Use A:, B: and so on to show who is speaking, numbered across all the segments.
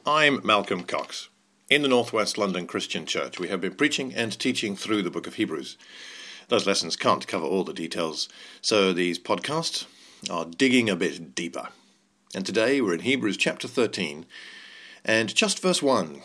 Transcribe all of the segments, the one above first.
A: I'm Malcolm Cox. In the Northwest London Christian Church, we have been preaching and teaching through the book of Hebrews. Those lessons can't cover all the details, so these podcasts are digging a bit deeper. And today we're in Hebrews chapter 13, and just verse 1.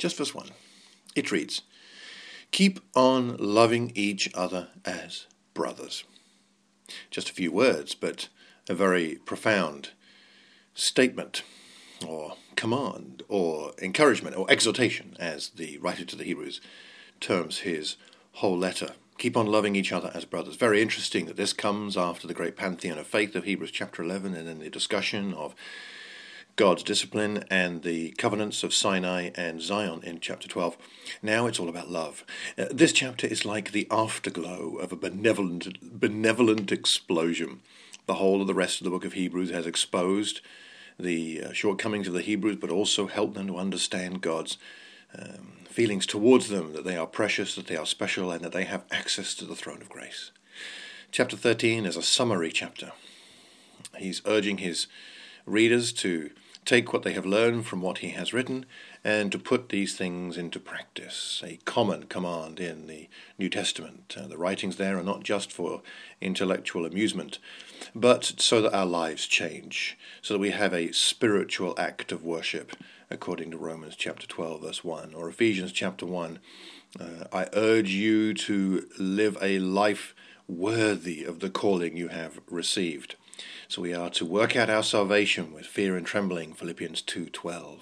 A: It reads, "Keep on loving each other as brothers." Just a few words, but a very profound statement, or command, or encouragement, or exhortation, as the writer to the Hebrews terms his whole letter. Keep on loving each other as brothers. Very interesting that this comes after the great pantheon of faith of Hebrews chapter 11, and then the discussion of God's discipline and the covenants of Sinai and Zion in chapter 12. Now it's all about love. This chapter is like the afterglow of a benevolent explosion. The whole of the rest of the book of Hebrews has exposed the shortcomings of the Hebrews, but also helped them to understand God's feelings towards them, that they are precious, that they are special, and that they have access to the throne of grace. Chapter 13 is a summary chapter. He's urging his readers to take what they have learned from what he has written and to put these things into practice, a common command in the New Testament. The writings there are not just for intellectual amusement, but so that our lives change, so that we have a spiritual act of worship, according to Romans chapter 12, verse 1, or Ephesians chapter 1. I urge you to live a life worthy of the calling you have received. So we are to work out our salvation with fear and trembling, Philippians 2:12.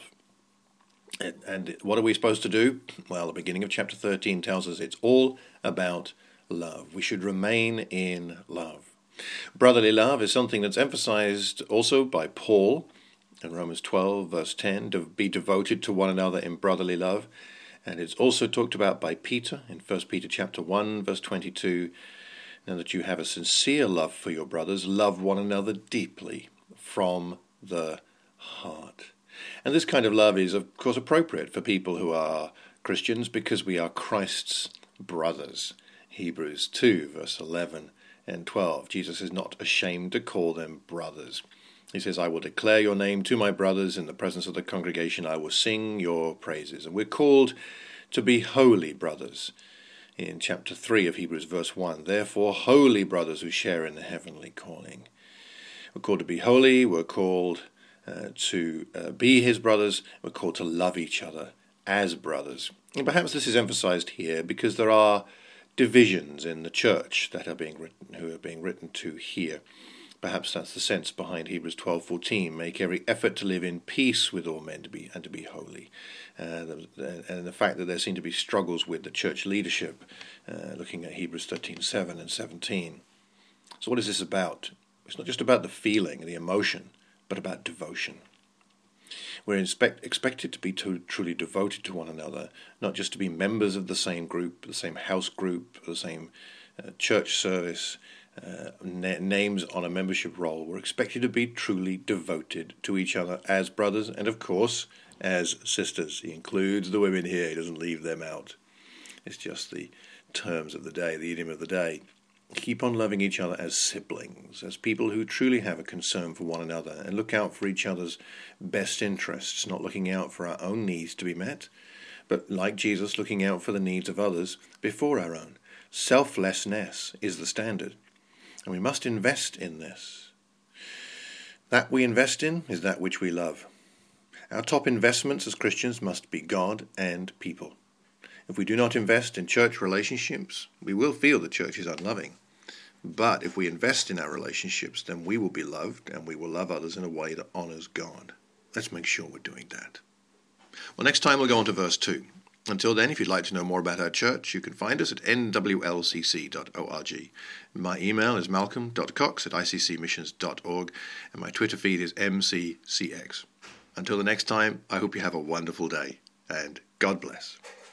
A: And what are we supposed to do? Well, the beginning of chapter 13 tells us it's all about love. We should remain in love. Brotherly love is something that's emphasized also by Paul in Romans 12, verse 10, to be devoted to one another in brotherly love. And it's also talked about by Peter in 1 Peter chapter 1, verse 22, "Now that you have a sincere love for your brothers, love one another deeply from the heart." And this kind of love is, of course, appropriate for people who are Christians because we are Christ's brothers. Hebrews 2, verse 11 and 12. Jesus is not ashamed to call them brothers. He says, "I will declare your name to my brothers in the presence of the congregation. I will sing your praises." And we're called to be holy brothers. In chapter 3 of Hebrews, verse 1, "Therefore, holy brothers who share in the heavenly calling." We're called to be holy, we're called to be his brothers, we're called to love each other as brothers. And perhaps this is emphasized here because there are divisions in the church that are being written to here. Perhaps that's the sense behind Hebrews 12:14. "Make every effort to live in peace with all men and to be holy." And the fact that there seem to be struggles with the church leadership, looking at Hebrews 13:7 and 17. So what is this about? It's not just about the feeling and the emotion, but about devotion. We're expected to be truly devoted to one another, not just to be members of the same group, the same house group, the same church service, names on a membership roll. We're expected to be truly devoted to each other as brothers and, of course, as sisters. He includes the women here. He doesn't leave them out. It's just the terms of the day, the idiom of the day. Keep on loving each other as siblings, as people who truly have a concern for one another and look out for each other's best interests, not looking out for our own needs to be met, but like Jesus, looking out for the needs of others before our own. Selflessness is the standard. And we must invest in this. That we invest in is that which we love. Our top investments as Christians must be God and people. If we do not invest in church relationships, we will feel the church is unloving. But if we invest in our relationships, then we will be loved and we will love others in a way that honors God. Let's make sure we're doing that. Well, next time we'll go on to verse 2. Until then, if you'd like to know more about our church, you can find us at nwlcc.org. My email is malcolm.cox@iccmissions.org, and my Twitter feed is mccx. Until the next time, I hope you have a wonderful day, and God bless.